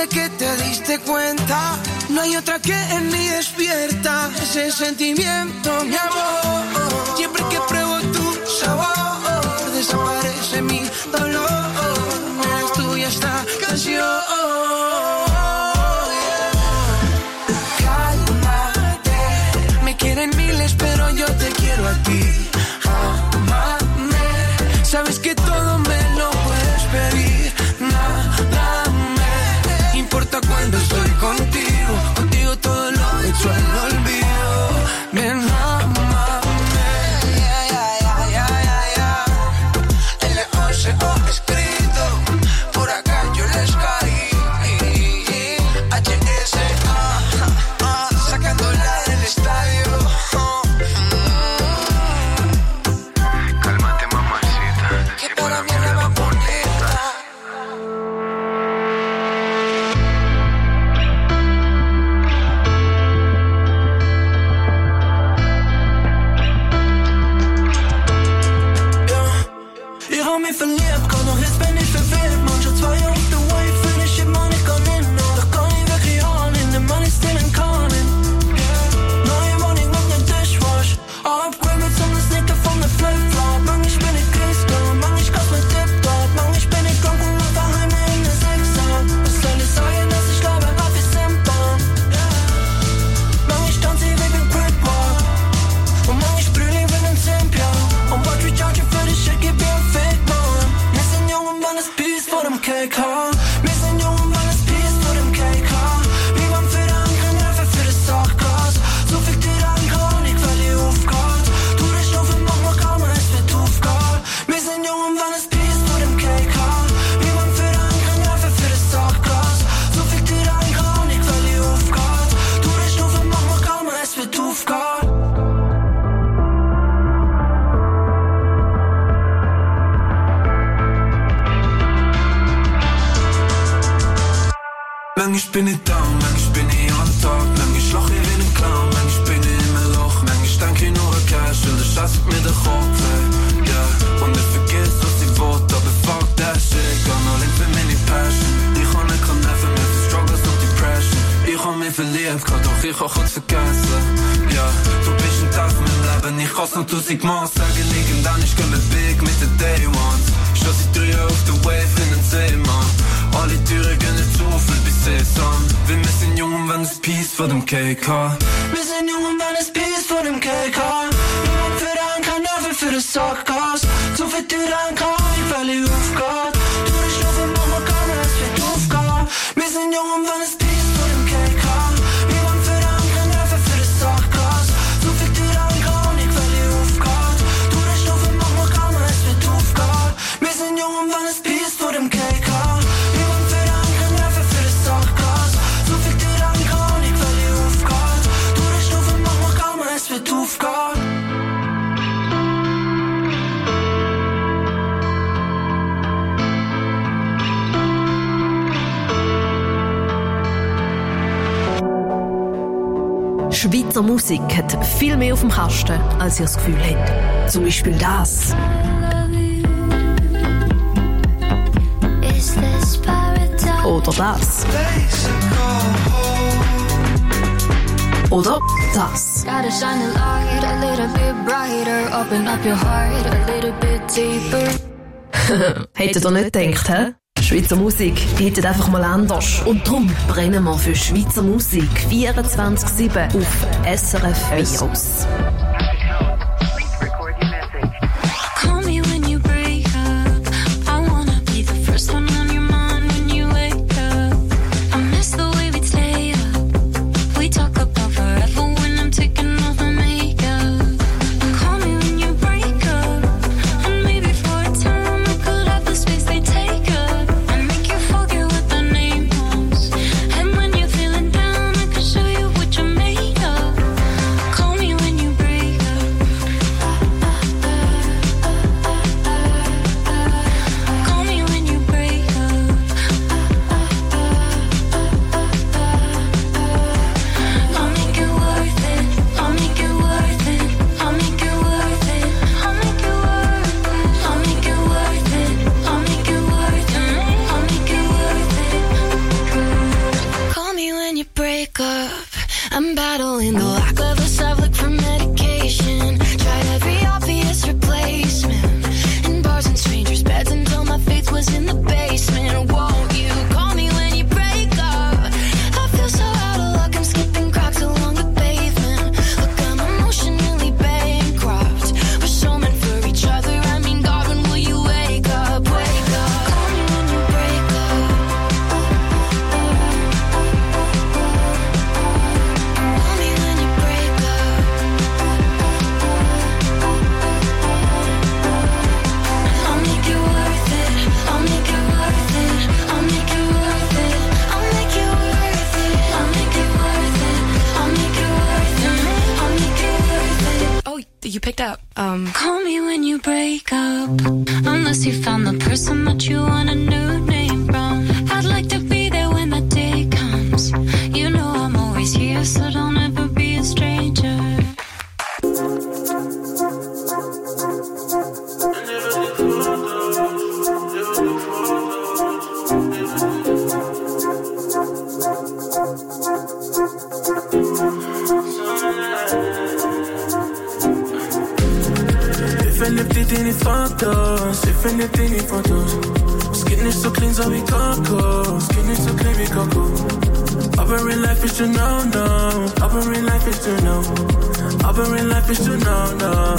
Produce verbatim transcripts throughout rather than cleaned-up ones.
sé que te diste cuenta, no hay otra que en mí despierta ese sentimiento, mi amor. Siempre que pruebo tu sabor, desaparece mi dolor. Eres tuya esta canción. Cálmate, me quieren miles, pero yo te quiero a ti. Amame, sabes que todo me lo puedes pedir. Nada me importa cuando estoy contigo. Contigo todo lo hecho al olvido. Ven, amame. Yeah, yeah, yeah, yeah, yeah, yeah. L O C O escrito. Por acá yo les caí. H S A, sacándola del estadio. Cálmate, mamacita. Que para mí es la bonita. Ich hab mich verliebt, kann doch jetzt bin ich verwirrt. Manche zwei auf der Wave, fühl ich immer nicht kann hin. Doch kann ich wirklich an, in dem Mann ist still in Carlin. Neue Wohnung mit nem Dishwash. Upgrade mit so einem Sneaker von der Flip-Flop. Mann, ich bin nicht Christgott, Mann, ich kauf mit Tip-Top. Mann, ich bin nicht drunk und mach daheim in der Sechser. Was soll ich sagen, dass ich glaube, Rap ist simpel. Mann, ich tanze wie beim Crip-Walk. Und Mann, ich brüll wie beim Simp-Ja. Und Battery Charger für die Shit, gib mir ein Fake, Mann. Wir sind jung und man ist Peace vor dem K K. Wir sind jung und man ist Peace vor dem K K. Wir waren für den anderen Nerven für das Sachgas. So viel dir an kann, ich will die aufgehört. Tu dich auf und mach mal kaum, es wird aufgehört. Wir sind jung und man ist Peace vor dem K K. Wir waren für den anderen Nerven für das Sachgas. So viel dir an kann, ich will die aufgehört. Tu dich auf und mach mal kaum, es wird aufgehört. Manchmal bin ich down, manchmal bin ich on top. Manchmal lach ich wie ein Clown, manchmal bin ich im Loch. Manchmal denke ich nur an Cash und das schasst mir den Kopf, hey, yeah. Und ich vergiss, was ich wollte, aber fuck that shit. Gone all in für meine Passion. Ich kann nicht nerven mehr für Struggles und Depression. Ich hab mich verliebt, kann doch ich auch kurz vergessen, ja. Yeah. Du bist ein Teil von meinem Leben, ich kann's noch tausendmal sagen. Irgendwann ist gehen wir big mit den Day Ones. Schon seit drei Jahren auf der Wave in den See, Mann. Alle Türen gehen nicht zu, viel bis Sesam. Weil wir sind jung und wenn es Peace vor dem K K. Wir sind jung und wenn es Peace vor dem K K. Niemand für den kann Nerven für das Sackgas. Zu viel Türen kann, ich will die aufgehen. Du dich auf und mach mal kann, es wird aufgehen. Wir sind jung und wenn es Peace vor dem K K. Niemand für den kann Nerven für das Sackgas. Zu viel Türen kann, ich will die aufgehen. Du dich auf und mach mal kann, es wird aufgehen. Wir sind jung und wenn es Peace vor dem K K. Schweizer Musik hat viel mehr auf dem Kasten, als ihr das Gefühl habt. Zum Beispiel das. Oder das. Oder das. Hättet ihr nicht gedacht, hä? Schweizer Musik geht einfach mal anders. Und darum brennen wir für Schweizer Musik vierundzwanzig sieben auf S R F Virus. Break up. Um, Call me when you break up, unless you found the person that you want a new name from. I'd like to be there when the day comes. You know I'm always here, so don't ever be a stranger. Verliebt in die Fotos, ich verliebt in die Fotos. Es geht nicht so clean, so wie Coco. Es geht nicht so clean wie Coco. Aber real life is to know, no. Aber real life is to know. Aber real life is to know, no.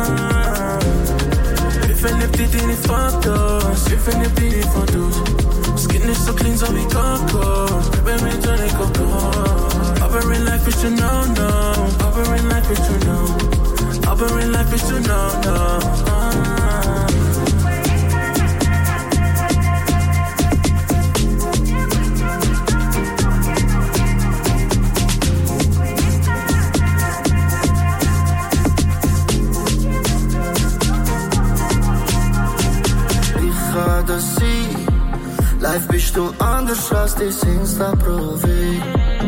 Ich verliebt in die Fotos, ich verliebt in die Fotos. Es geht nicht so clean, so wie Coco. Baby, mit Johnny Coco. Aber real life is to know, no. Aber real life is to know. Aber in life is to know, no. Ich kann das sein. Live bist du anders als dein Insta-Profil.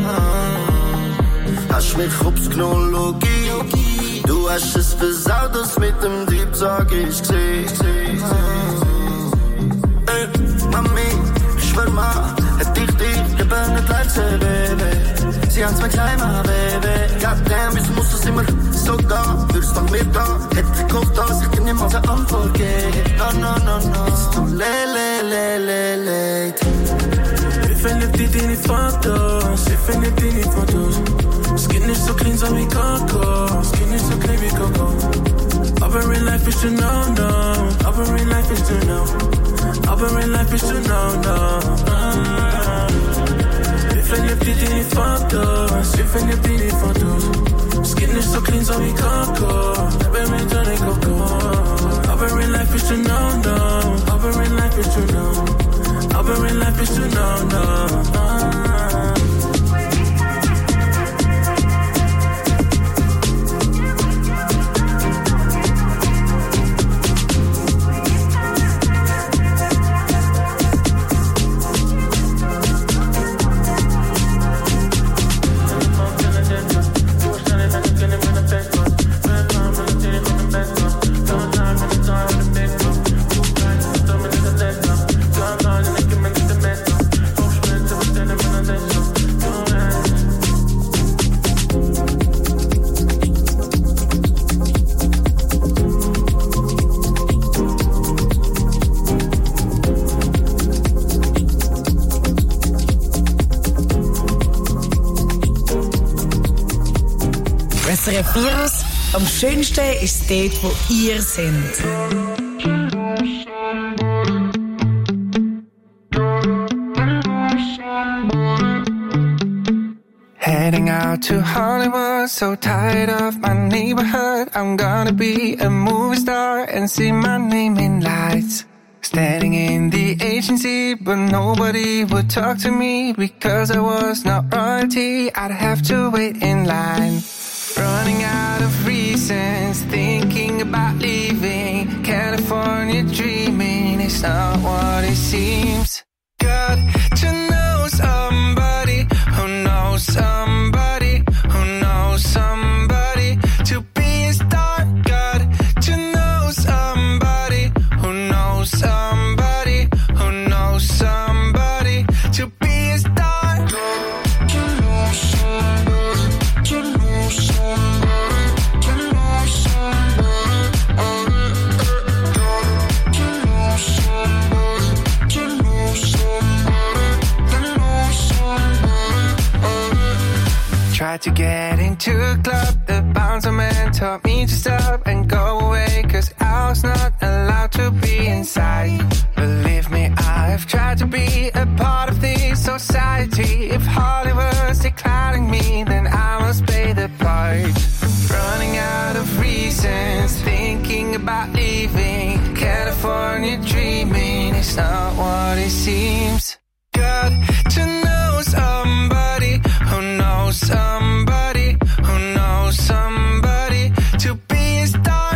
Ah. Hast mich aufs Chronologie. Du hast es versaut, das mit dem Typ, sag ich, g'seh. Ey, Mami, ich schwör mal, hätt ich dich lieber nicht leid gesehen, Baby. Sie haben zwei Kleine, Baby. Goddamn, wieso muss das immer so gehen? Würdest nach mir gehen? Hätt ich gehofft, dass ich dir niemals eine Antwort gebe. No, no, no, no, it's too late, late, late, late. Ich verliebt in die Fotos, ich verliebt in die Fotos. Es geht nicht so clean, so wie Coco. Es geht nicht so clean wie Coco. Aber real life is to know, no. Aber real life is to know. Aber real life is to know, no. Ich verliebt in die Fotos, ich verliebt in die Fotos. Es geht nicht so clean, so wie Coco. Baby, mit Johnny Coco. Aber real life is to know, no. Aber real life is to know. Aber real life is to know, no. S R F Virus. Am schönsten ist es dort, wo ihr seid. Heading out to Hollywood, so tired of my neighborhood. I'm gonna be a movie star and see my name in lights. Standing in the agency, but nobody would talk to me because I was not royalty. I'd have to wait in line. Running out of reasons, thinking about leaving California, dreaming it's not what it seems. Got to know somebody who knows somebody who knows somebody to be a star. Got to know somebody who knows somebody who knows somebody to be a star. Got to know somebody to know somebody to know somebody. Got to know somebody to know somebody to know somebody. Tried to get into a club, the bouncer man told me to stop and go away, cause I was not allowed to be inside. Believe me, I've tried to be a part of this society. If Hollywood's declining me, then I must play the part. Running out of reasons, thinking about leaving California, dreaming it's not what it seems. Got to know somebody who knows somebody who knows somebody to be a star.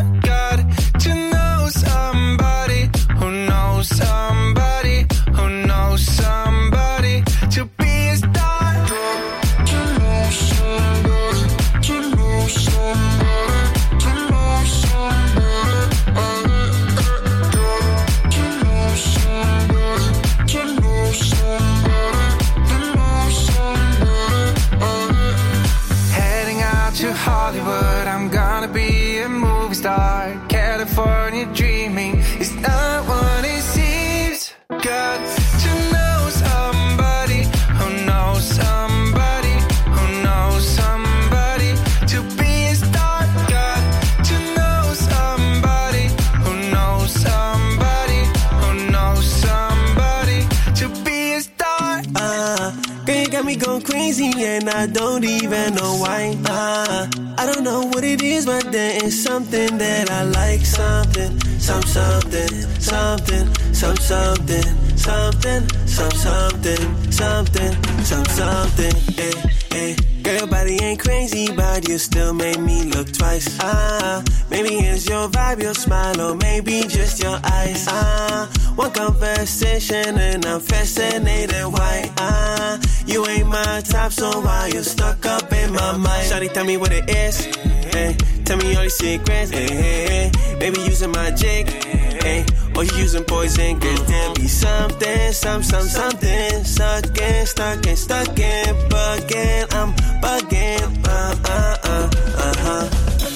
got me going crazy and I don't even know why. Uh, I don't know what it is, but there is something that I like. Something, some something, something, some something, something, some something, something, some something. Hey, hey. Girl, your body ain't crazy, but you still made me look twice. Ah, maybe it's your vibe, your smile, or maybe just your eyes. Ah, one conversation and I'm fascinated. Why? Ah, you ain't my type, so why you stuck up in my mind? Shawty, tell me what it is. Hey, tell me all your secrets. Hey, hey, hey. Maybe using my jig. Hey, or you using poison, cause there be something, some, some, something. Stuck in, stuck in, stuck in, bugging, I'm bugging, uh, uh, uh, uh-huh.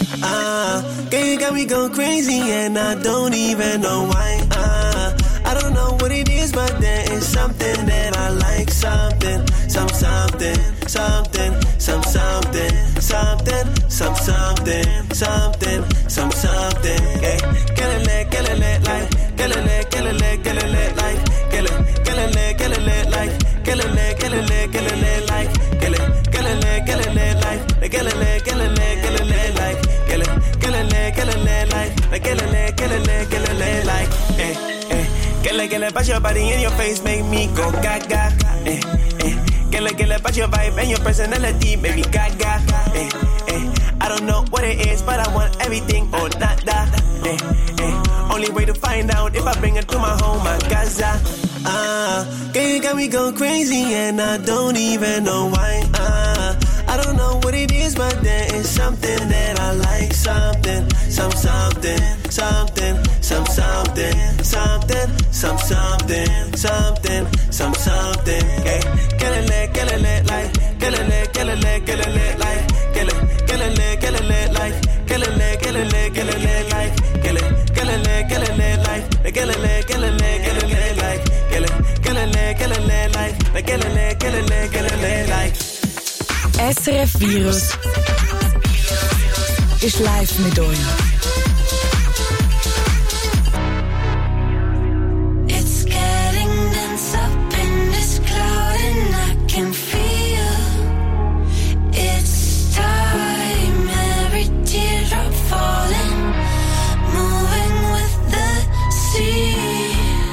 Ah, girl, you got me going crazy and I don't even know why. Ah, I don't know what it is, but there is something that I like. Something, some, something, something, some, something, something, some, something, something, some, something. Hey, get it lit, get it lit, like, get it lit, get it lit, get it lit, like, get it, get it lit, get it lit, like, get it lit, get it lit, get it lit, like, get it, get it lit, get it lit, like, get it lit, get it lit, get it lit, like, get it, get it lit, get it lit, like, get it lit, get it lit, get it lit, like, eh, eh. Get it, get it, but your body in your face make me go gaga, eh, eh. Get it, get it, but your vibe and your personality make me gaga, eh, eh. I don't know what it is, but I want everything or nada, eh, eh. Only way to find out if I bring it to my home, my Gaza. Ah, girl, you got me going crazy and I don't even know why. Ah, I don't know what it is, but there is something that I like. Something, some something, something, some something, something, some something, something, some something. Okay, get it lit, get it lit, like, get it lit, get it lit, get it lit, like, get it, get it lit, get it lit, like, get it lit, get it lit, get it lit, like, get it, get it lit, get it lit, like, get it lit, get it lit, get it lit, like, get it, get it lit, get it lit, like, get it lit, get it lit, get it lit, like. S R F Virus ist live mit euch. It's getting dense up in this cloud and I can feel it's time. Every teardrop falling, moving with the sea.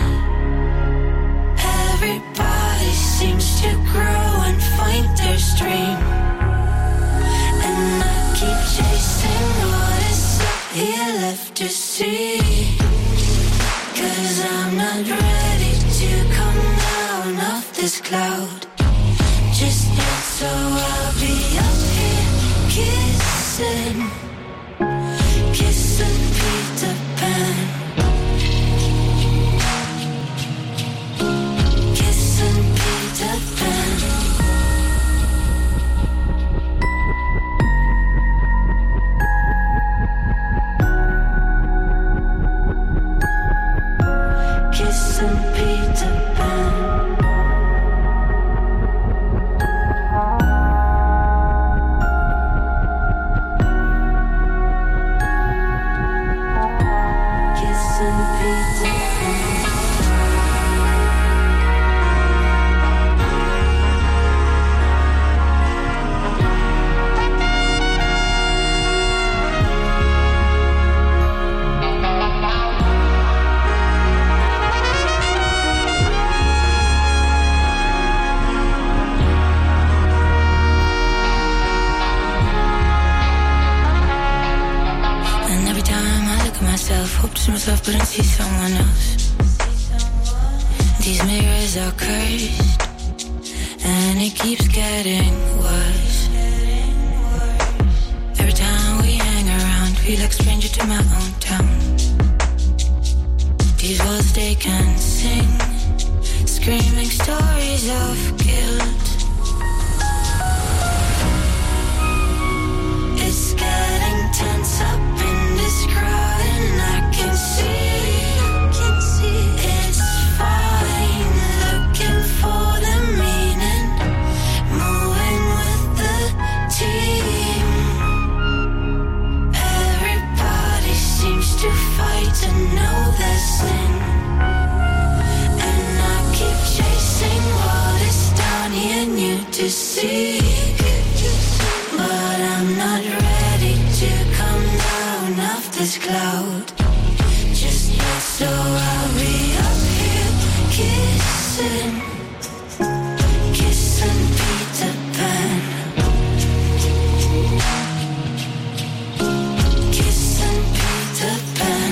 Everybody seems to grow and find their stream. And I keep chasing what is up here left to see. Cause I'm not ready to come down off this cloud just yet, so I'll be up here kissing, kissing Peter Pan, kissing Peter Pan. Kissing Peter Pan. Kissing Peter Pan. Hope to myself, but I see someone else. These mirrors are cursed, and it keeps getting worse. Every time we hang around, feel like stranger to my own town. These walls they can sing, screaming stories of guilt. It's getting tense up in this crowd, and I can see, can see it's fine. Looking for the meaning, moving with the team. Everybody seems to fight and know their sin, and I keep chasing what is down here. to seek, but I'm not ready to come down off this cloud. Just yet, so I'll be up here kissing, kissing Peter Pan, kissing Peter Pan.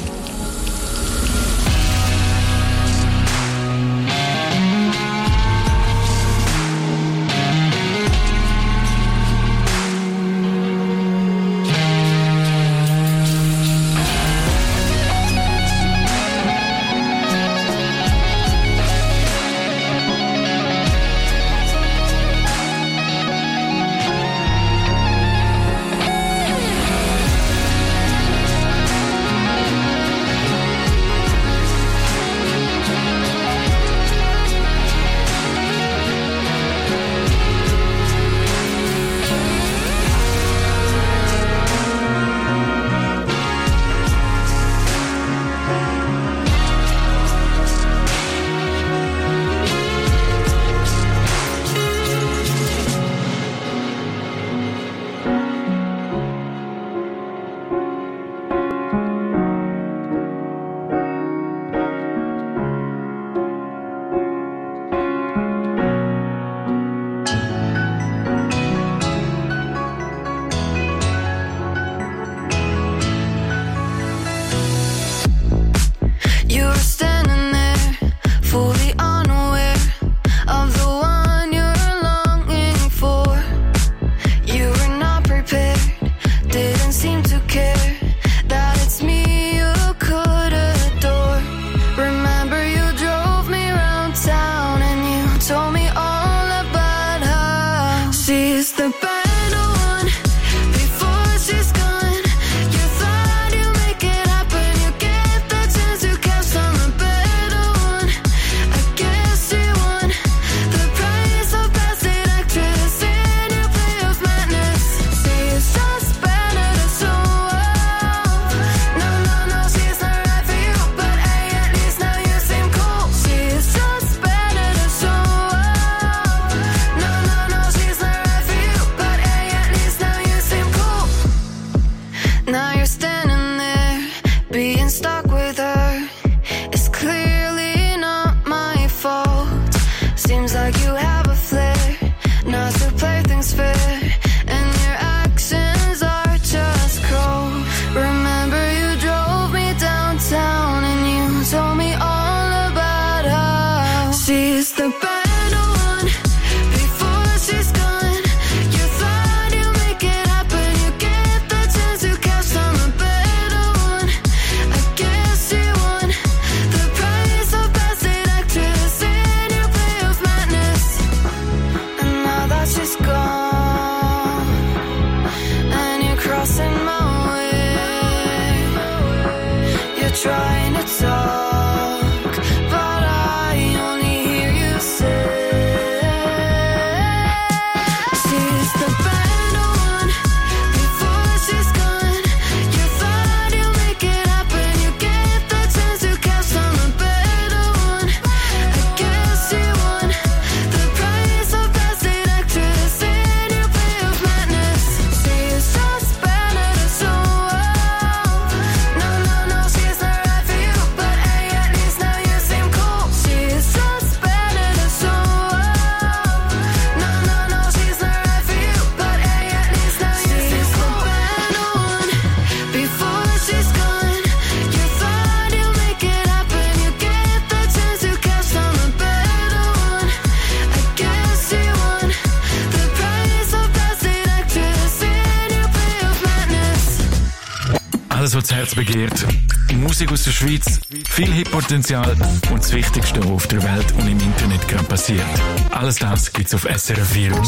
Alles, was das Herz begehrt. Musik aus der Schweiz, viel Hip-Potenzial und das Wichtigste, was auf der Welt und im Internet gerade passiert. Alles das gibt's auf S R F Virus.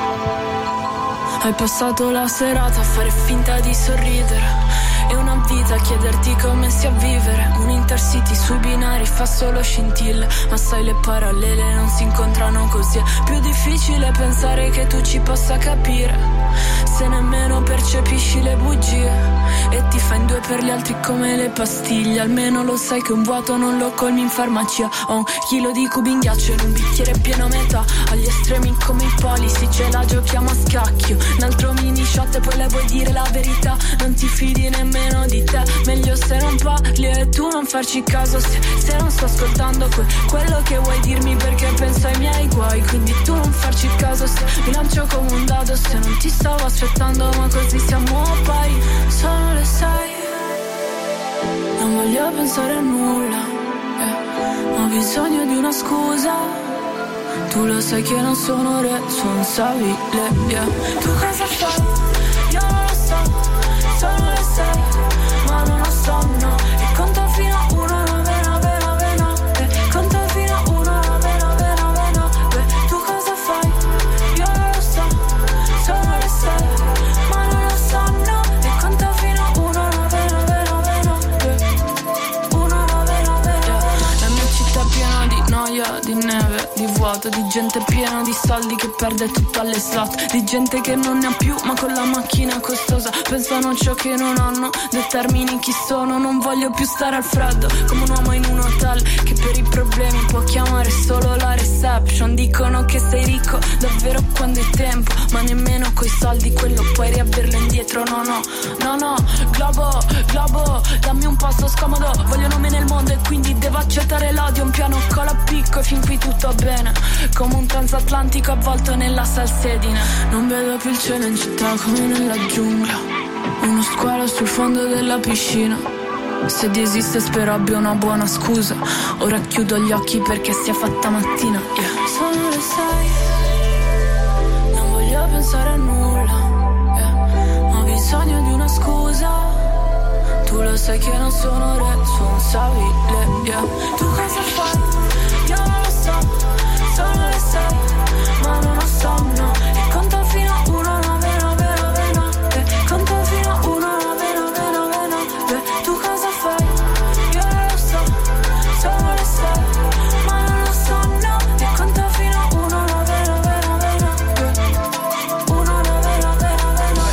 Hai passato la serata a fare finta di sorridere. È una vita da chiederti come sia vivere un intercity sui binari, fa solo scintille, ma sai le parallele non si incontrano così. È più difficile pensare che tu ci possa capire se nemmeno percepisci le bugie e ti fai in due per gli altri come le pastiglie. Almeno lo sai che un vuoto non lo colmi in farmacia. Ho un chilo di cubi in ghiaccio in un bicchiere pieno a metà, agli estremi come i polisi ce la giochiamo a scacchio. Un altro mini shot e poi le vuoi dire la verità, non ti fidi nemmeno di te, meglio se non parli e tu non farci caso se, se non sto ascoltando que, quello che vuoi dirmi, perché penso ai miei guai. Quindi tu non farci caso se mi lancio come un dado, se non ti stavo aspettando ma così siamo pari. Sono le sei, non voglio pensare a nulla, eh. Ho bisogno di una scusa, tu lo sai che non sono responsabile, yeah. Tu cosa fai? Io non lo so, sono le sei, ma non ho sonno e conto fino a uno, nove, nove, nove, nove, conto fino a uno, nove, nove, nove, nove. Tu cosa fai? Io non lo so, sono le sei, ma non ho sonno e conto fino a uno, nove, nove, nove, nove, uno, nove, nove, nove. La mia città è piena di noia, di neve, di vuoto, di gente piena di soldi che perde tutto alle slot, di gente che non ne ha più ma con la macchina costosa pensano ciò che non hanno, determini chi sono. Non voglio più stare al freddo come un uomo in un hotel che per i problemi può chiamare solo la reception. Dicono che sei ricco davvero quando è tempo, ma nemmeno coi soldi quello puoi riaverlo indietro. No no, no no, globo, globo, dammi un posto scomodo, voglio nome nel mondo e quindi devo accettare l'odio. Un piano cola picco e fin qui tutto bene, come un transatlantico avvolto nella salsedine. Non vedo più il cielo in città come nella giungla, uno squalo sul fondo della piscina. Se di esiste spero abbia una buona scusa, ora chiudo gli occhi perché sia fatta mattina, yeah. Sono le sei, non voglio pensare a nulla, yeah. Ho bisogno di una scusa, tu lo sai che non sono responsabile, yeah. Tu cosa fai? Io non lo so, sono le sei, ma non ho sonno e conto fino a uno, nove, nove, nove, nove, conto fino a uno, nove, nove, nove, nove. Tu cosa fai? Io non lo so, sono le sei, ma non ho sonno e conto fino a uno, nove, nove, nove, nove, uno, nove, nove, nove, nove.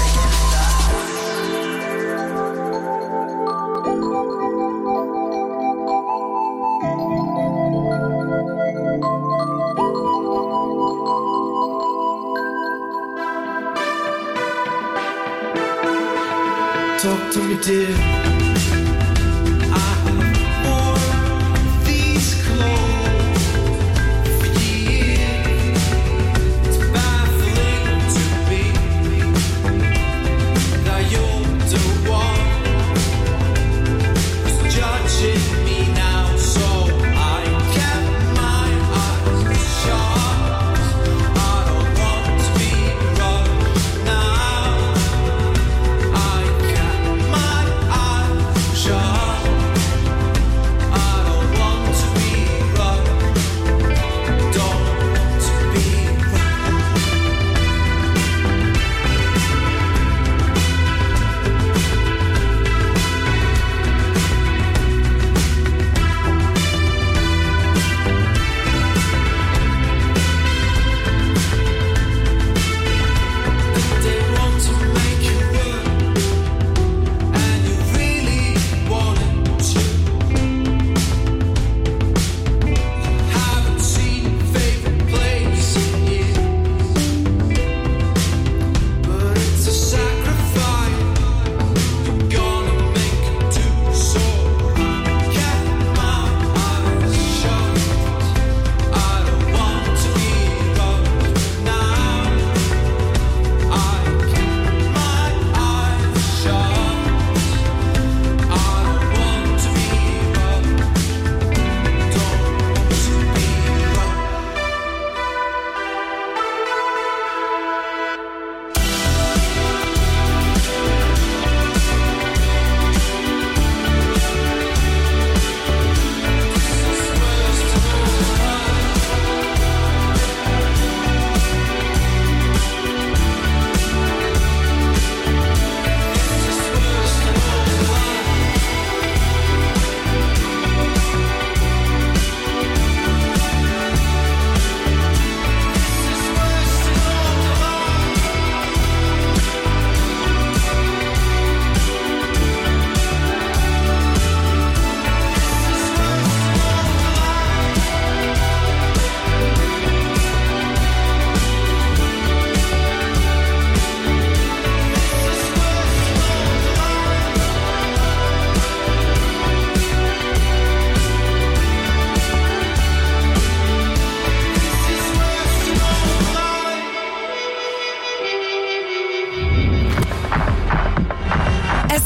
Talk to me, dear. I wore these clothes for years. It's baffling to me that you're the one who's judging me now. So I kept my eyes shut. I don't want to be rushed now. I kept my eyes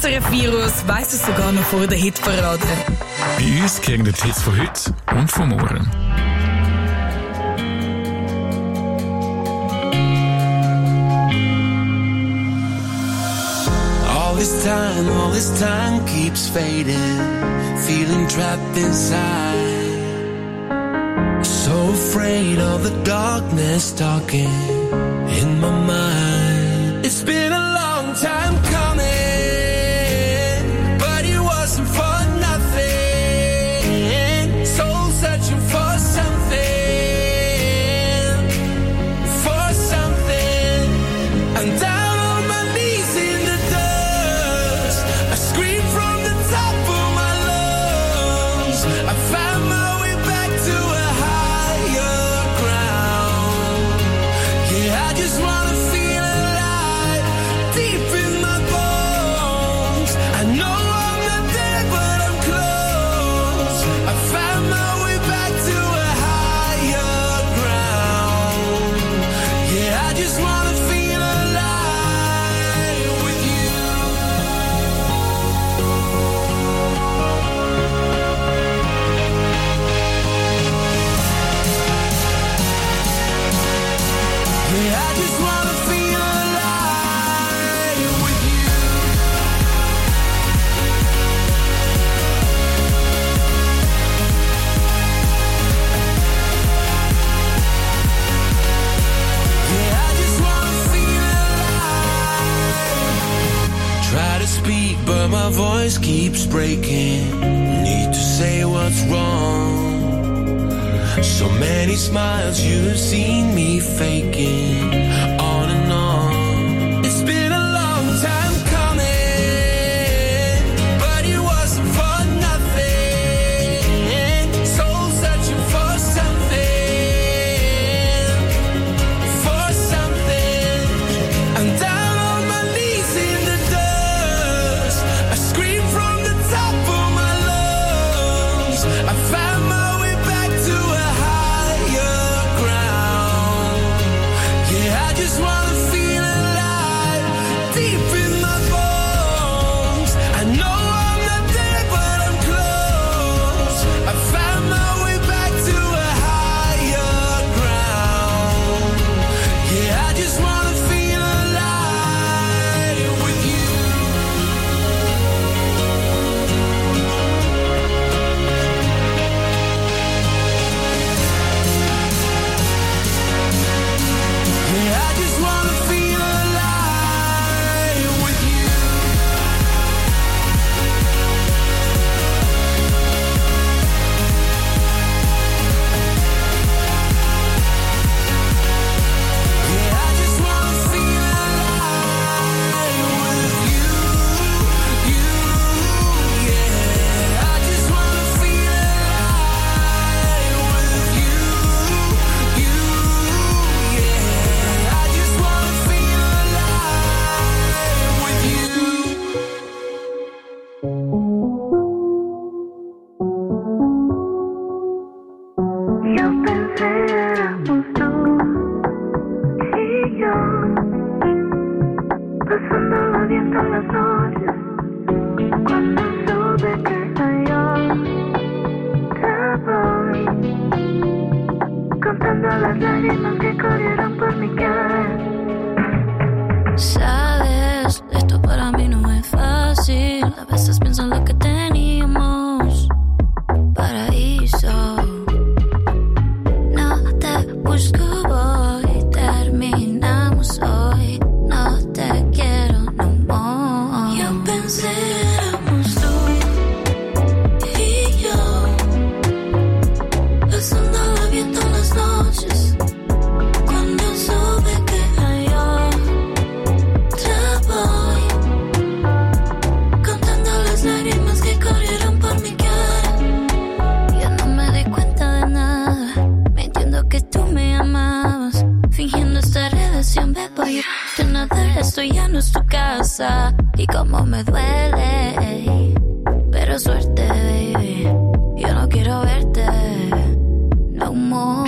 S R F-Virus weiss es sogar noch vor der Hitparade. Bei uns kriegen die Hits von heute und von morgen. All this time, all this time keeps fading, feeling trapped inside. So afraid of the darkness talking in my mind. It's been a long time coming, but it wasn't for nothing. Soul searching for something, for something. And down on my knees in the dust, I scream from the top of my lungs. I found my way back to a higher ground. Yeah, I just wanna feel alive, deep in my bones. I know I'm not there, but I'm close. I found my way back to a higher ground. Yeah, I just wanna feel alive with you. Yeah, I just wanna feel alive with you. Yeah, I just wanna feel alive. Try to speak, but my voice keeps breaking. Need to say what's wrong. So many smiles you've seen me faking, on and on. It's been a long time coming, but it wasn't for nothing. Soul searching for something, for something. I'm down on my knees in the dust. I scream from the top of my lungs. I found my way back to a higher ground. Yeah, I just wanna feel alive, deep in my bones. I know I'm not there, but I'm close. I found my way back to a higher ground. Yeah, I just wanna feel alive with you. Yeah, I just wanna feel alive with you. Yeah, I just wanna feel alive with you, you, yeah. I just wanna feel alive with you, you, yeah. I just wanna feel alive with you. Yo pensé éramos tú y yo, pasándola bien todas las noches. Cuando supe que yo te voy, contando las lágrimas que corrieron por mi cara. Sabes, esto para mí no es fácil. A veces pienso en lo que teníamos. Paraíso. No te busco, voy. Terminamos hoy. No te quiero no more. Yo pensé éramos tú y yo, pasándola bien todas las noches. Cuando supe que yo te voy, contando las lágrimas que corrieron por mi cara. Yo no me di cuenta de nada, mintiendo que tú me amabas, fingiendo esta relación, bebo. Yo de nada, esto ya no es tu casa. Y como me duele, pero suerte, baby. Yo no quiero verte no more.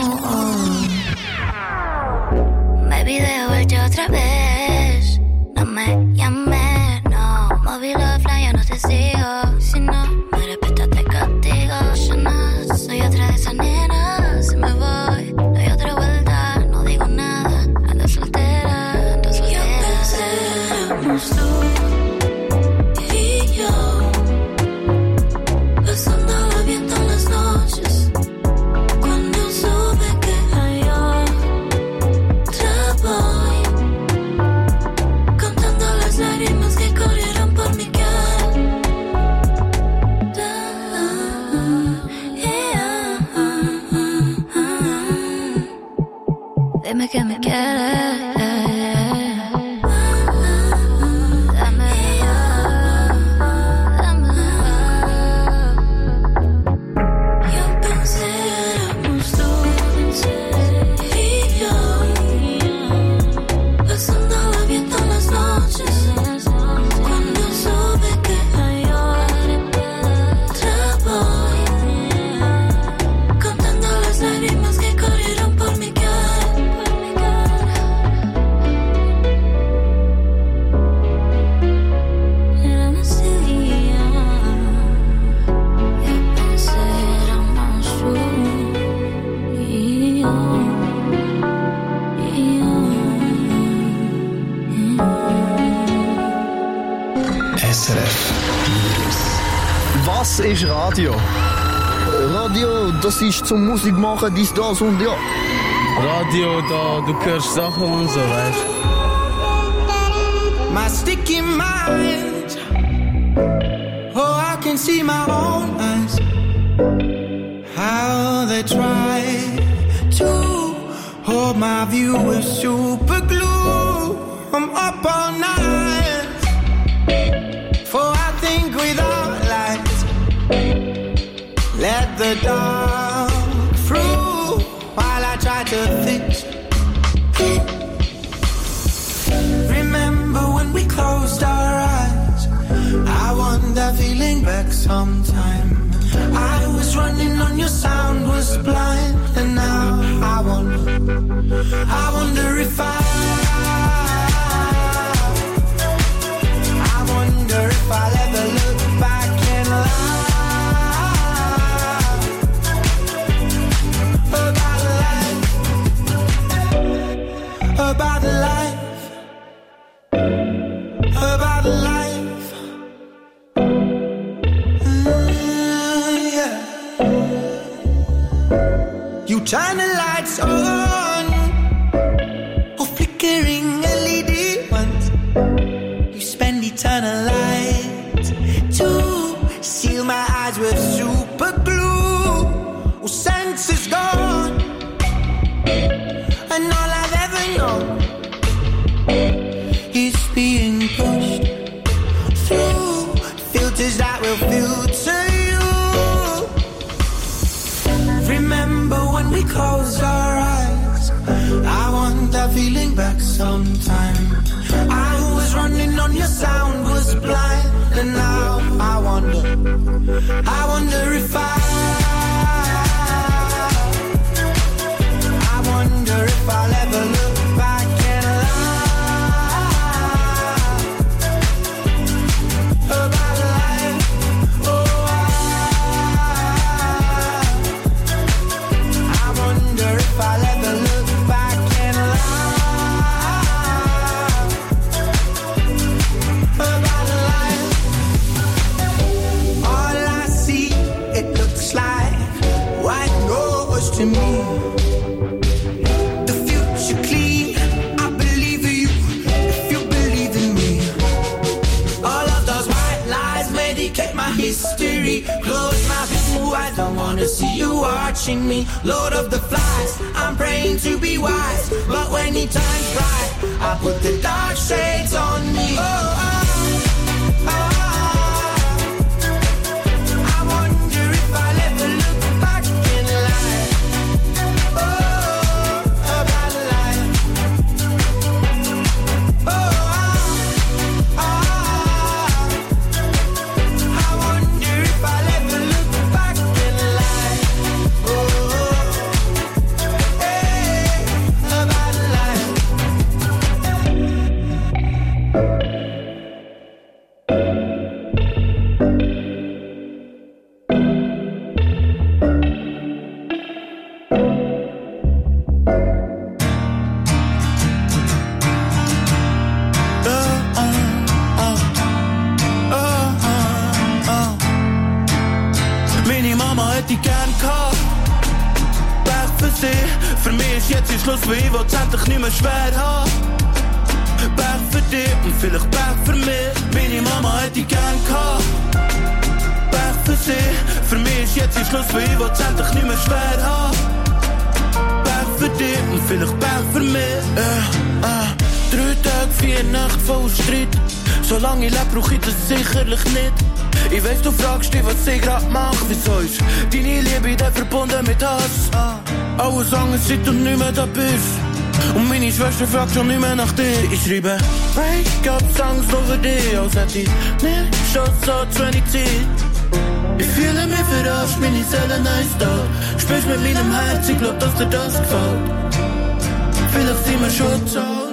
Me video hecho otra vez. No me llamé, no. Moví los flash te sigo. Si no me respetas te castigo. Yo no soy otra de esas nenas. Si me voy, no hay otra vuelta. No digo nada, ando soltera, ando soltera. Yo pensé, éramos tú y yo, pasándola bien todas las noches. Cuando supe que hay otra voy, contando las lágrimas que corrieron por mi cara. Dime que me quieres. Dame, dame. Yo pensé éramos tú y yo, pasándola bien todas las noches. Cuando supe que hay otra voy, contando las lágrimas que corrieron por mi cara. S R F. Was ist Radio? Radio, das ist zum Musik machen, dies, das und ja. Radio, da, du hörst Sachen und so, weißt du? My sticky mind, oh, I can see my own eyes, how they try to hold my view with super glue. I'm up all night, for I think without lights, let the dark through while I try to fix. Remember when we closed our eyes, I wonder feeling back sometime. I was running on your sound, was blind, and now I wonder, I wonder if I, I wonder if I'll ever look back and lie about life, about life. About life, mm, yeah. You turn the lights on, or flickering L E D ones. You spend eternal light to seal my eyes with super glue. Well, sense is gone, and all I've ever known is being pushed through filters that will filter you. Remember when we closed our eyes, I wonder feeling back sometime. I was running on your sound, was blind, and now I wonder, I wonder if I, I wonder if I'll ever look back and lie about life. Oh, I, I wonder if I'll ever look back and lie about life. All I see, it looks like white noise to me. The future clean, I believe in you if you believe in me. All of those white lies medicate my history. Close my view, I don't wanna see you watching me. Lord of the flies, I'm praying to be wise, but when he turns bright, I put the dark shades on me. Oh, oh, oh. I wonder if I'll ever look back in life. Oh, about life. Oh, oh, oh. I wonder if I'll ever look back in life. Oh, hey, about life. hätte ich gern gehabt. Pech für sie, für mich ist jetzt der Schluss, weil ich will's endlich nicht mehr schwer haben. Pech für dich und vielleicht Pech für mich, meine Mama hätte ich gern gehabt. Pech für sie, für mich ist jetzt der Schluss, weil ich will's endlich nicht mehr schwer haben. Pech für dich und vielleicht Pech für mich. Äh, äh. Drei Tage, vier Nächte voll Streit. Solange ich lebe, brauch ich das sicherlich nicht. Ich weiss, du fragst dich, was ich grad mach. Wieso ist deine Liebe dann verbunden mit Hass? Alles anders, seit du nicht mehr da bist. Und meine Schwester fragt schon nicht mehr nach dir. Ich schreibe Break-up-Songs nur für dich, als hätte ich nicht schon so zu wenig Zeit. Ich fühle mich verarscht, meine Seele nice da. Spielst mit meinem Herz, ich glaub, dass dir das gefällt. Vielleicht sind wir schon zu alt.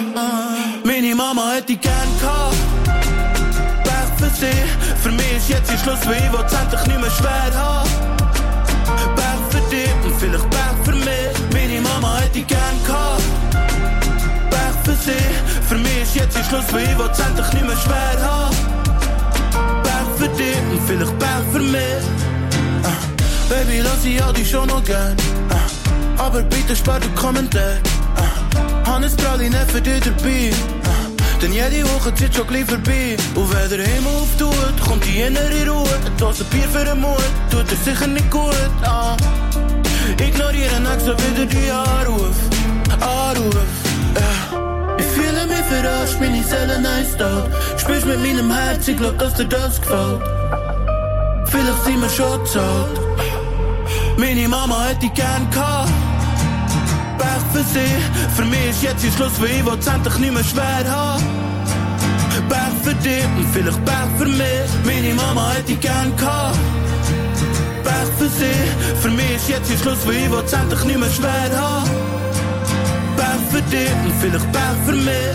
Meine Mama hätte ich gern gehabt. Pech für sie, für mich ist jetzt der Schluss, weil ich will's endlich nicht mehr schwer haben. Pech für dich und vielleicht Pech für mich, meine Mama hätte ich gern gehabt. Pech für sie, für mich ist jetzt der Schluss, weil ich will's endlich nicht mehr schwer haben. Pech für dich und vielleicht Pech für mich. uh, Baby, lass ich all die schon noch gern. uh, Aber bitte spar den Kommentar. uh, Hannes Praline für dich dabei. Denn jede Woche zieht schon gleich vorbei. Und wenn der Himmel auftut, kommt die innere Ruhe. Ein Dose Bier für den Mut, tut er sicher nicht gut. Ah. Ignoriere nächstes wieder die Anruf. Anruf, ja. Ich fühle mich verarscht, meine Seele nice da. Spielst mit meinem Herz, ich glaub, dass dir das gefällt. Vielleicht sind wir schon zu alt. Meine Mama hätte ich gern gehabt. Pech für sie, für mich ist jetzt der Schluss, weil ich will's endlich nicht mehr schwer haben. Pech für dich und vielleicht Pech für mich, meine Mama hätte ich gern gehabt. Pech für sie, für mich ist jetzt der Schluss, weil ich will's endlich nicht mehr schwer haben. Pech für dich und vielleicht Pech für mich.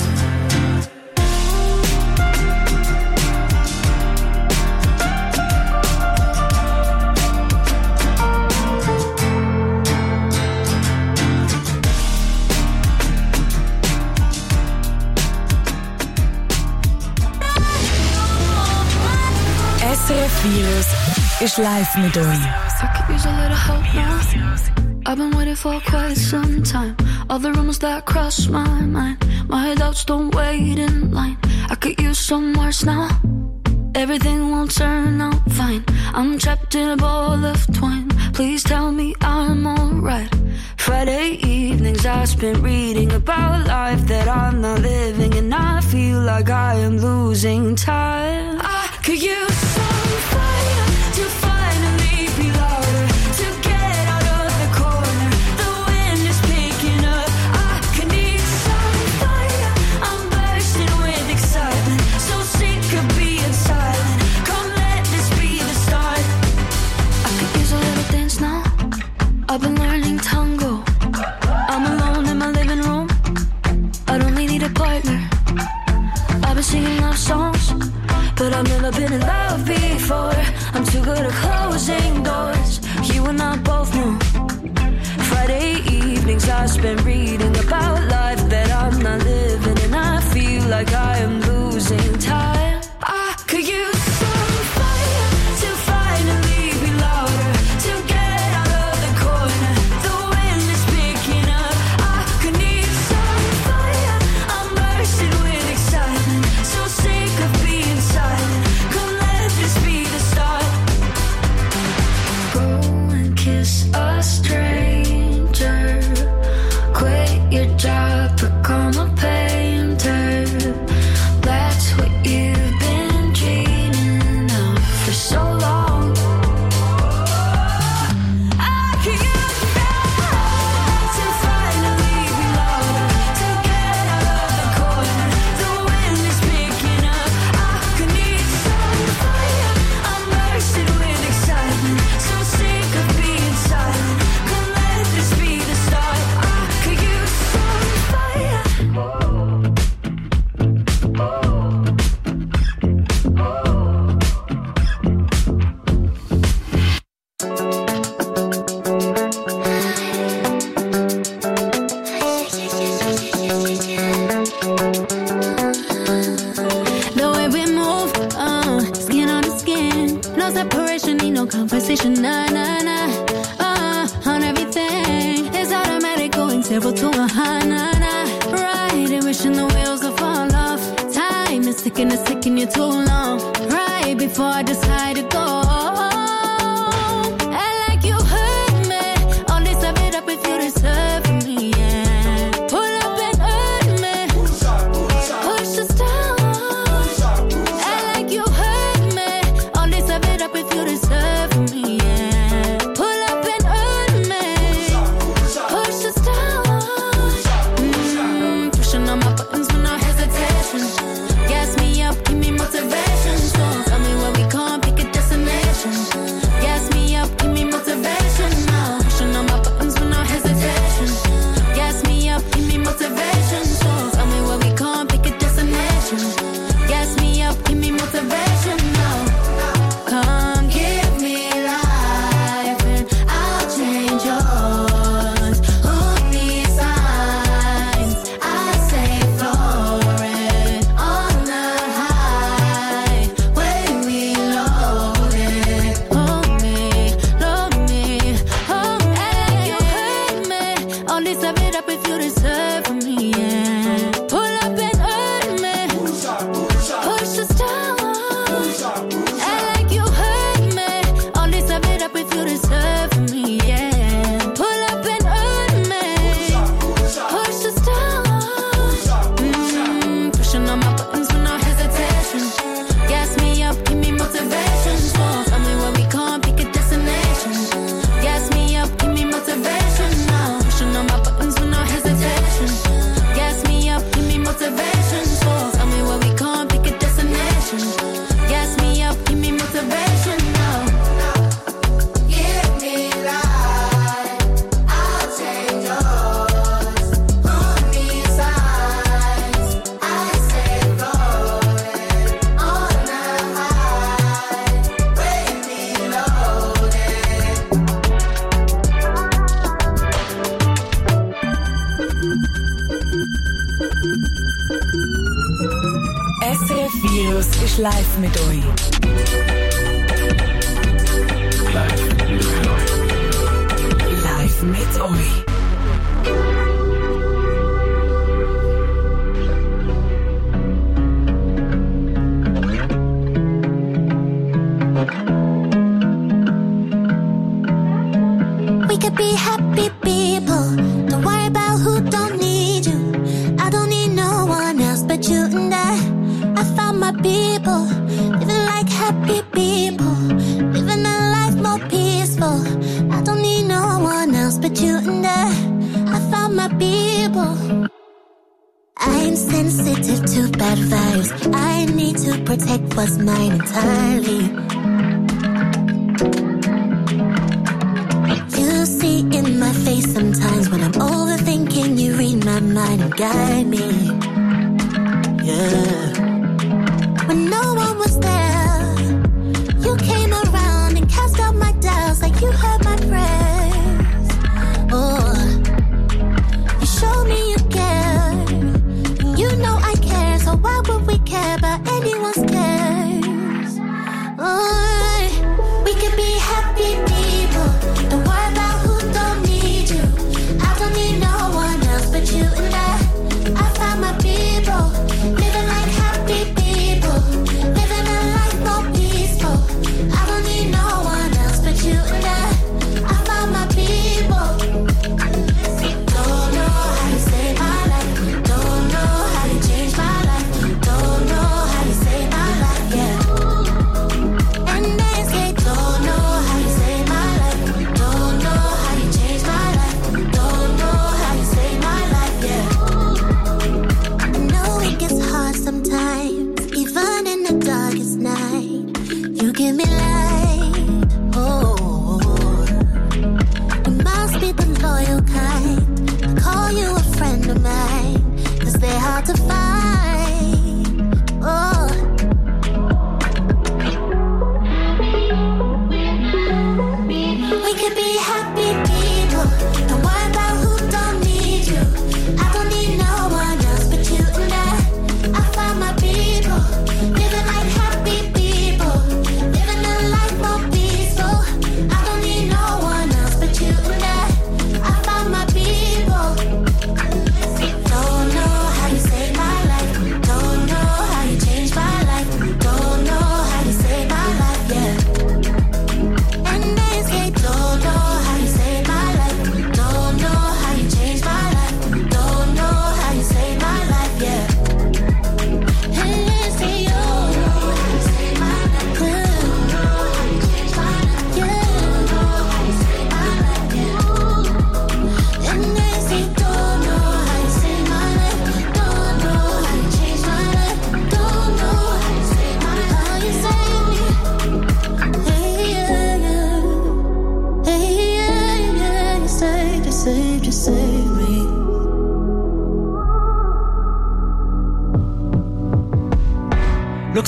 S R F Virus ist live mit euch. I could use a little help now. I've been waiting for quite some time. All the rumors that cross my mind, my doubts don't wait in line. I could use some words now. Everything won't turn out fine. I'm trapped in a ball of twine. Please tell me I'm alright. Friday evenings I spent reading about life that I'm not living, and I feel like I am losing time. I could use some fire to finally be louder, to get out of the corner. The wind is picking up. I could need some fire. I'm bursting with excitement, so sick of being silent. Come let this be the start. I could use a little dance now. I've been learning tango. I'm alone in my living room. I don't need a partner. I've been singing love songs, but I've never been in love before. I'm too good at closing doors. You and I both knew. Friday evenings I spend reading about life that I'm not living, and I feel like I am losing time. I could use some fire to finally be louder, to get out of the corner. The wind is picking up. I could need some fire. I'm bursting with excitement, so sick of being silent. Come let this be the start. Go and kiss a stranger. Quit your job, become a painter. That's what you PlayStation nine, nine, nine. Uh, on everything. It's automatic going zero to a high, nine, nine. Right, wishing the wheels will fall off. Time is ticking, it's taking you too long. Right before I decide to go. And like you hurt me, only serve it up if you deserve me, yeah. Pull up and hurt me, push the stars. And like you hurt me, only serve it up if you deserve me, yeah. Pull up and hurt me, push the stars. Mm, pushing on my buttons with no hesitation. Gas me up, give me motivation. So tell me where we can't pick a destination. Gas me up, give me motivation now. Pushing on my buttons with no hesitation. Gas me up, give me motivation. So tell me where we can't pick a destination. Gas me up, give me motivation now. Come give me life and I'll change yours. Hook me signs, I say floating on the highway we loaded. Hold me, love me, hold me. And you hurt me, only serve it up if you deserve me, yeah. Pull up and hurt me, push the stars. And like you hurt me, only serve it up if you deserve me, yeah. Pull up and hurt me, push the stars. Mm, pushing on my buttons with no hesitation. Gas me up, give me motivation. So tell me where we can't pick a destination. Gas me up, give me motivation now. Pushing on my buttons with no hesitation. Gas me up, give me motivation. So tell me where we can't pick a destination. Gas me up, give me motivation now. Give me life, I'll change yours. Hook me signs, I say floating on the highway we loaded. S R F Virus ist live mit euch. Live mit euch. We could be happy people. Don't worry about who don't need you. I don't need no one else but you and I. I found my people, living like happy people, living a life more peaceful. I don't need no one else but you and I. I found my people. I'm sensitive to bad vibes. I need to protect what's mine entirely. You see in my face sometimes when I'm overthinking, you read my mind and guide me. Yeah. When no one was there, you came around and cast out my doubts like you heard my prayers. Oh, you showed me you care, and you know I care, so why would we care about anyone's cares? Oh, we could be happy people. Don't worry about who don't need you. I don't need no one else but you and I. I found my people, living like happy people,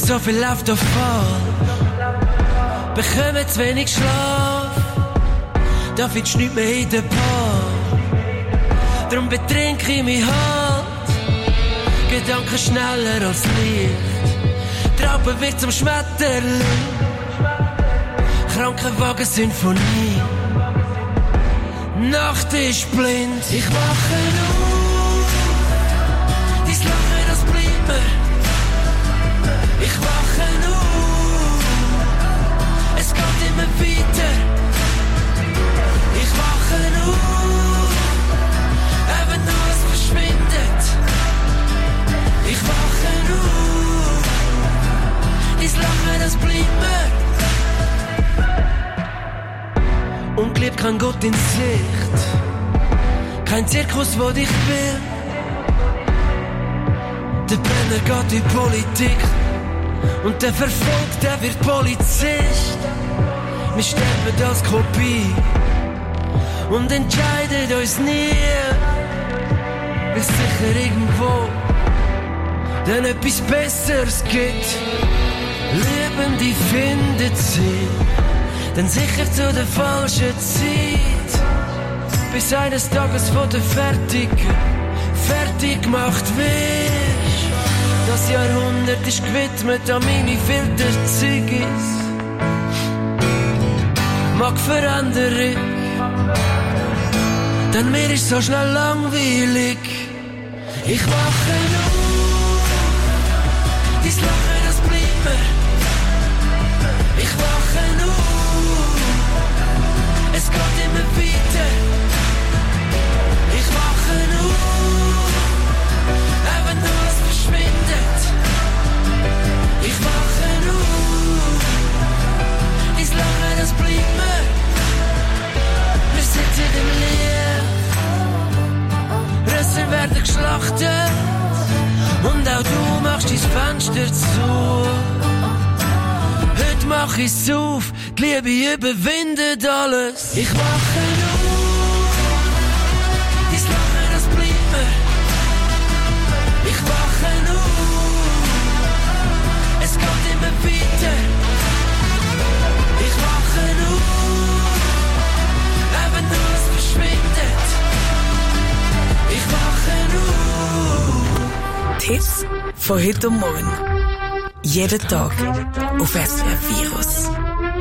so viel läuft auf Fall. Bekommen zu wenig Schlaf, da findest du nichts mehr in den Paar. Darum betrinke ich mich halt, Gedanken schneller als Licht. Trauben wird zum Schmetterling, Krankenwagen-Sinfonie. Nacht ist blind, ich wache auf, dein Lachen, das bleibt mir. Ich wache auf, es geht immer weiter. Ich wache auf, eben nur es verschwindet. Ich wache auf, dein Lachen, das bleibt mir. Und geliebt kein Gott in Sicht, kein Zirkus, wo dich will. Der Penner geht in Politik und der verfolgt, der wird Polizist. Wir sterben als Kopie und entscheiden uns nie, weil es sicher irgendwo dann etwas Besseres gibt. Liebende findet sie dann sicher zu der falschen Zeit, bis eines Tages von der Fertigen fertig gemacht wirst. Das Jahrhundert ist gewidmet an meine Filterzeugis. Mag verändern, denn mir ist so schnell langweilig. Ich wache auf, dein Lachen, das bleibt mir. Ich wache auf, es geht immer weiter. Ich wache auf, eben nur es verschwindet. Ich wache auf, dein Lachen, das bleibt mir. Wir sitzen im Licht, Rösser werden geschlachtet und auch du machst dein Fenster zu. Heute mach ich's auf, die Liebe überwindet alles. Ich wache auf, dein Lachen, das bleibt mir. Ich wache auf, es geht immer weiter. Ich wache auf, eben nur es verschwindet. Ich wache auf. Tipps von heute und morgen. Jeden Tag auf S R F Virus.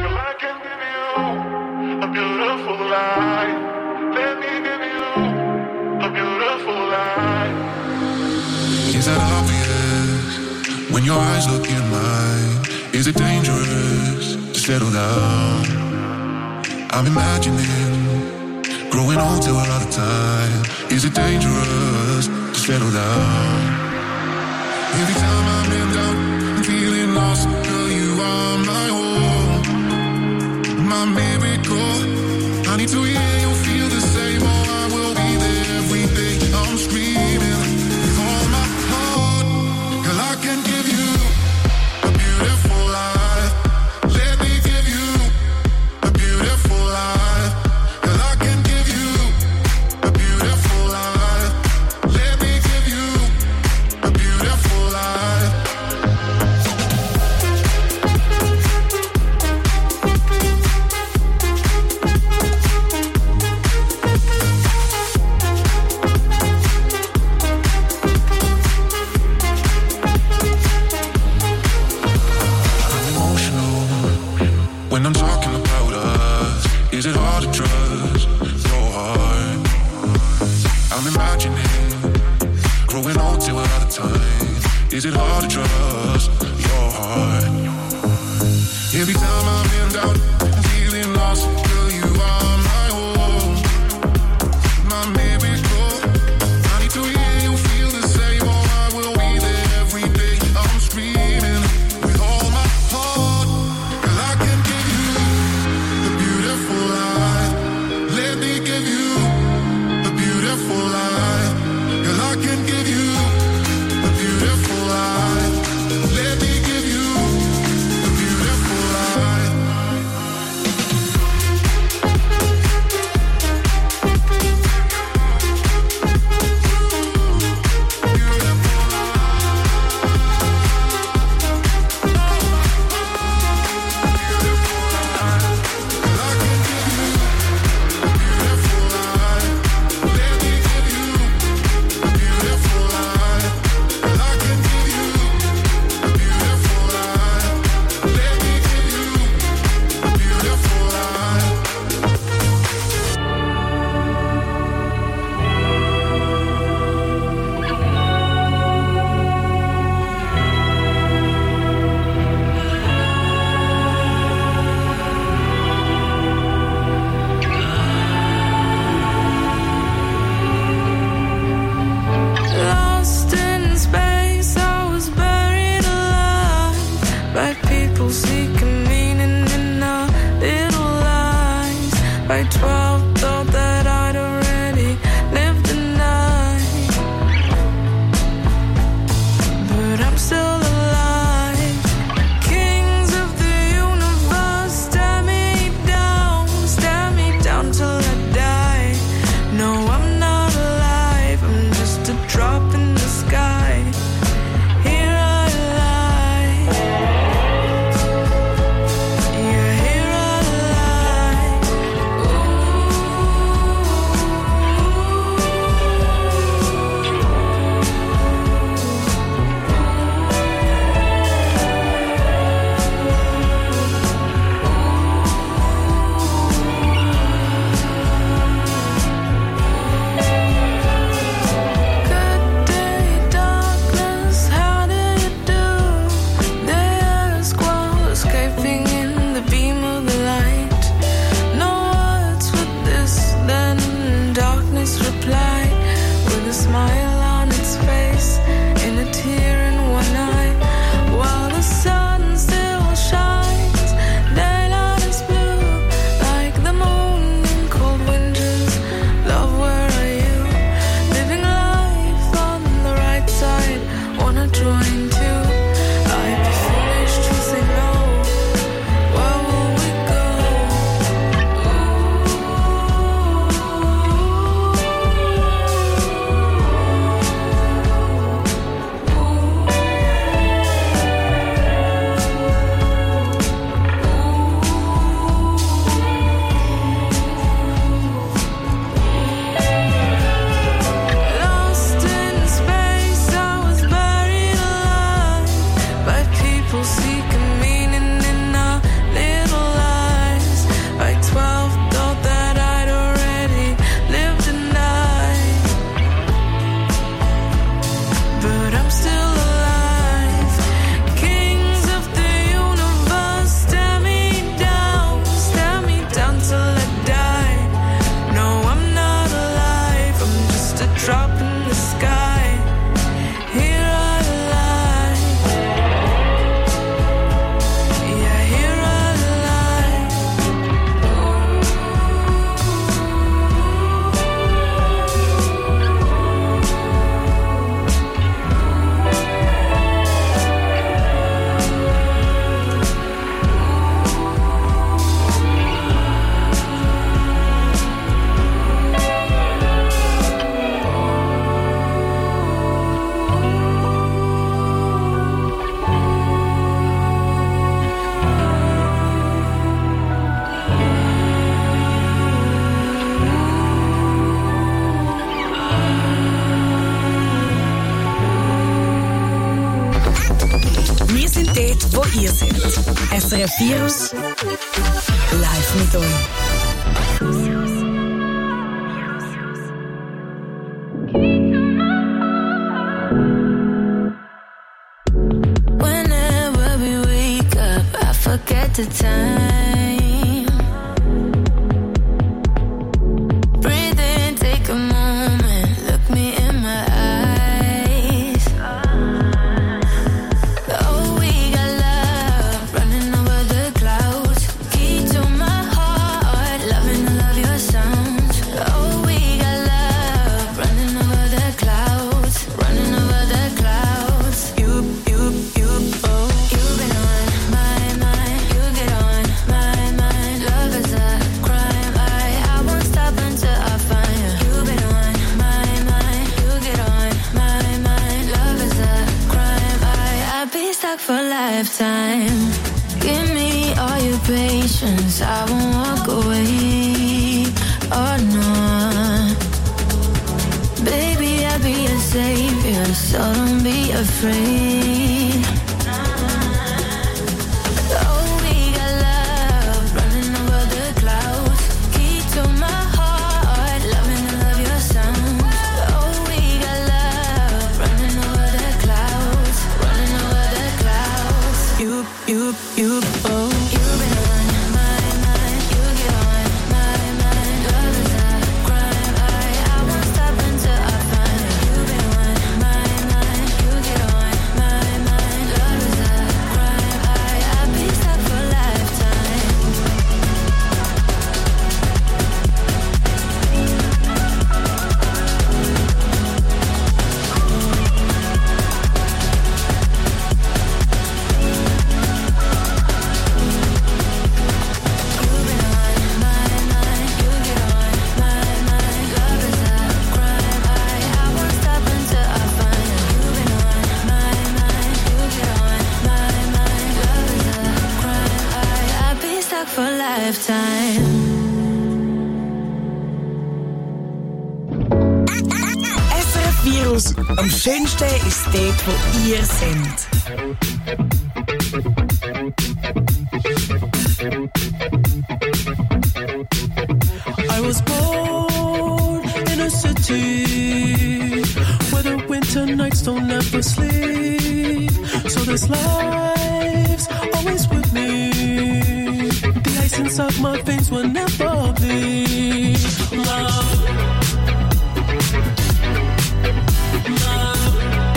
Is that obvious when your eyes look in mine? Is it dangerous to settle down? I'm imagining growing old till we're out of time. Is it dangerous to settle down? Every time I'm in doubt, I'm feeling lost. Girl, you are my home, my miracle. I need to hear you feel the same. Oh, I will be there every day. I'm screaming with all my heart. Girl, I can give you a beautiful life. Let me give you a beautiful life. Girl, I can give you a beautiful life. Let me give you a beautiful life. When I'm talking about us, is it hard to trust your heart? I'm imagining growing old till we're out of time. Is it hard to trust your heart? Every time I'm in doubt, I'm feeling lost. Girl, you are my home, my miracle. I need to hear you feel the same. Oh, I will be there every day. I'm screaming with all my heart. Girl, I can give you a beautiful life. Let me give you a beautiful life. Girl, I can give you a beautiful life. people seeking meaning in our little lies. By twelve, thought that I'd already lived the night, but I'm still alive. Kings of the universe, stare me down, stare me down till I die. No, I'm not alive, I'm just a drop in the sky. Here I lie, yeah, here I lie. Good day, darkness, how do you do? There's a squall escaping in the beam of the light. No words with this, then darkness replied with a smile on its face and a tear in one eye. While the sun still shines, daylight is blue like the moon in cold winters. Love, where are you? Living life on the right side, wanna join too. I'd be foolish to say no. Where will we go? Lost in space, I was buried alive by people seeking meaning in our little lives. By twelve, thought that I'd already lived a night, but I'm still alive. Kings of the universe, stare me down, stare me down till I die. No, I'm not alive, I'm just a drop in the sky. Here I lie, yeah, here I lie. Wir sind dort, wo ihr seid. S R F Virus live mit euch. Whenever we wake up, I forget the time. Breathe in, take a moment, look me in my eyes. Oh, we got love running over the clouds. Key to my heart, loving to love your sound. Oh, we got love running over the clouds, running over the clouds. You, you, you, oh, you've been on my mind. You get on my mind. Love is a crime. I, I won't stop until I find you. You've been on my mind. You get on my mind. Love is a crime. I, I'd be stuck for a lifetime. Give me all your patience. I won't walk away. Oh no, baby, I'll be your savior, so don't be afraid. Oh, we got love running over the clouds. Key to my heart, loving to love your sound. Oh, we got love running over the clouds, running over the clouds. You, you, you, oh, you've been on my mind. You get on my mind. Love is a crime. I, I won't stop until I find you. You've been on my mind. You get on my mind. Love is a crime. I, I'll be for a lifetime. S R F Virus. Am schönsten ist dort, wo ihr seid. I was born in a city where the winter nights don't ever sleep. So this life's always with me. The ice inside my veins will never bleed. Love. Love.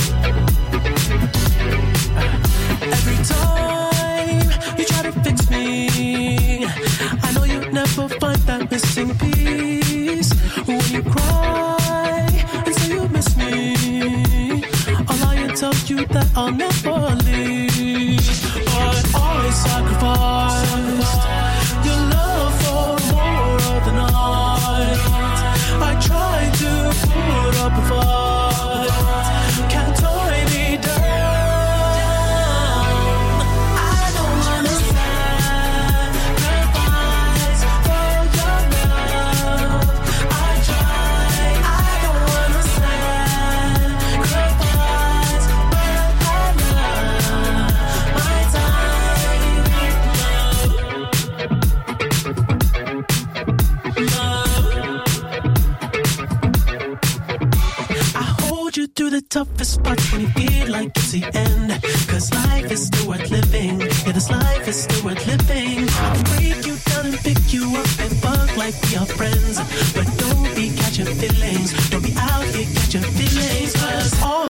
Every time you try to fix me, I know you'll never find that missing piece. When you cry and say you miss me, I'll lie and tell you that I'll never leave. But I sacrificed your love for more of the night. I tried to put up a fight, can't tie me down. Through the toughest spots when you feel like it's the end. Cause life is still worth living. Yeah, this life is still worth living. I can break you down and pick you up and fuck like we are friends. But don't be catching feelings. Don't be out here catching feelings. Cause all